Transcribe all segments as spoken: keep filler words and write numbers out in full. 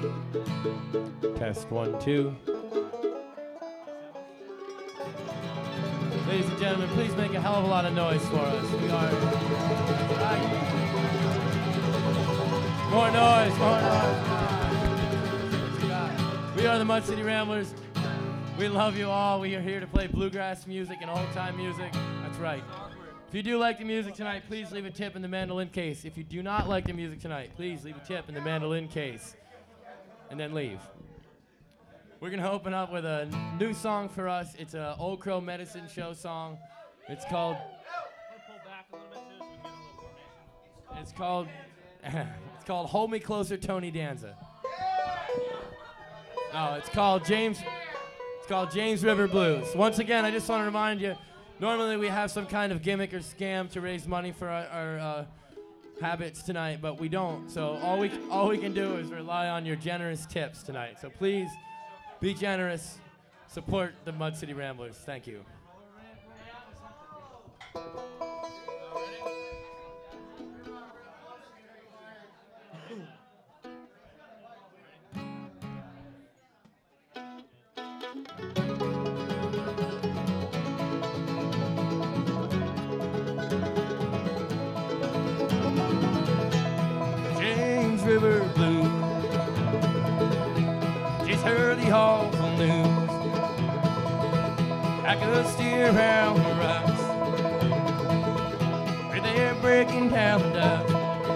Test one, two. Ladies and gentlemen, please make a hell of a lot of noise for us. We are... More noise, more noise. We are the Mud City Ramblers. We love you all. We are here to play bluegrass music and old-time music. That's right. If you do like the music tonight, please leave a tip in the mandolin case. If you do not like the music tonight, please leave a tip in the mandolin case. And then leave. We're going to open up with a new song for us. It's an Old Crow Medicine Show song. It's called... It's called... It's called Hold Me Closer, Tony Danza. No, it's called James... It's called James River Blues. Once again, I just want to remind you, normally we have some kind of gimmick or scam to raise money for our, our uh, habits tonight, but we don't. So all we all we can do is rely on your generous tips tonight. So please be generous, support the Mud City Ramblers. Thank you. River Blues. Just heard the awful news. I could steer around the rocks where they're breaking down the docks.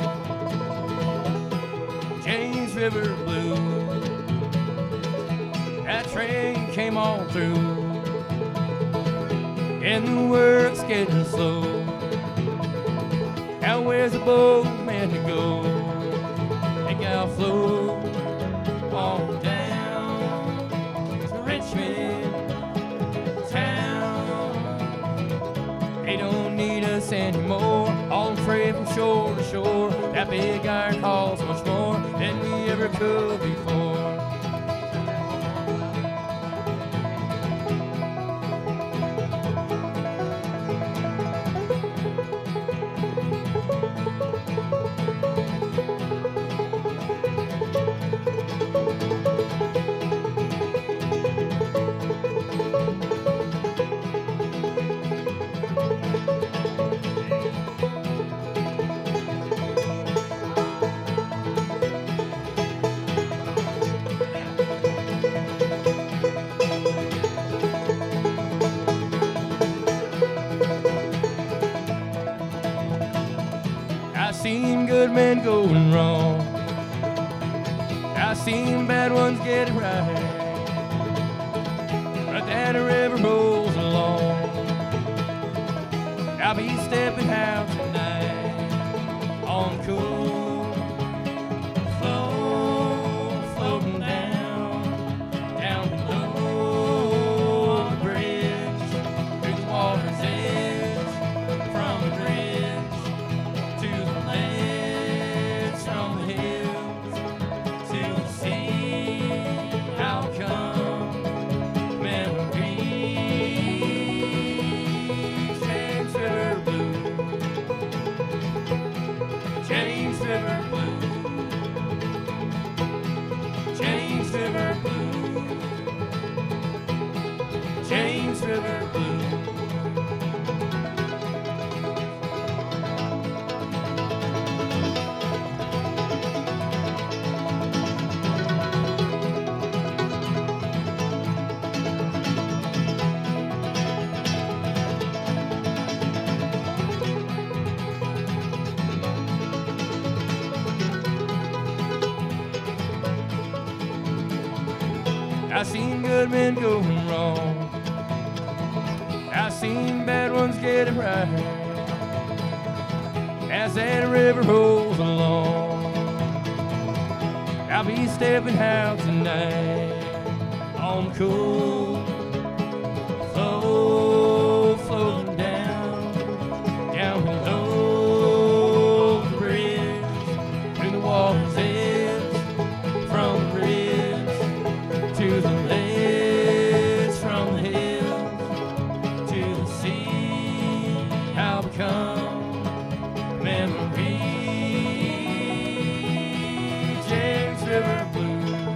James River Blues. That train came on through, and the work's getting slow. Now where's the boat man to go? I'll float on down to Richmond town. They don't need us anymore, all freight from shore to shore. That big iron hauls much more than we ever could before. Good men going wrong. I seen bad ones get it right. But that river rolls along. I'll be stepping out tonight on cool flow, floating down, down below on the bridge, through the water's edge, from the bridge to the land, from the hills to the sea. How come memories? James River Blues, James River Blues, James River Blues, James River Blues. I seen good men going wrong. I seen bad ones get it right. As that river rolls along, I'll be stepping out tonight on the cool flow, floating down, down below the bridge, through the water's edge, from the bridge to the ledge, from the hills to the sea. I'll become memory. James River Blues,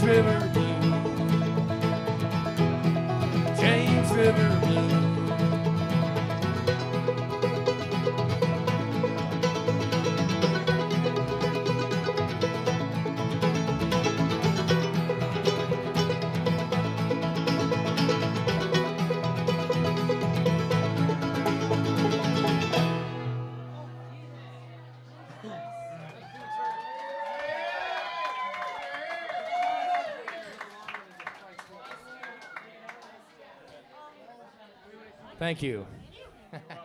River Blues. James River Blues. Thank you.